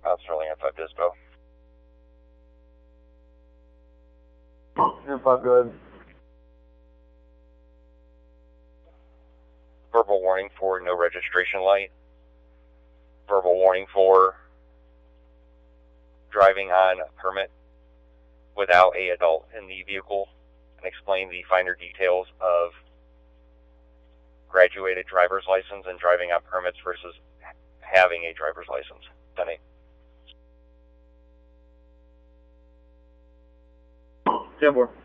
Sterling at 5 Dispo. Yeah, 5, go ahead. Verbal warning for no registration light. Verbal warning for driving on a permit without an adult in the vehicle, and explain the finer details of graduated driver's license and driving on permits versus having a driver's license. 10-8. 10-4.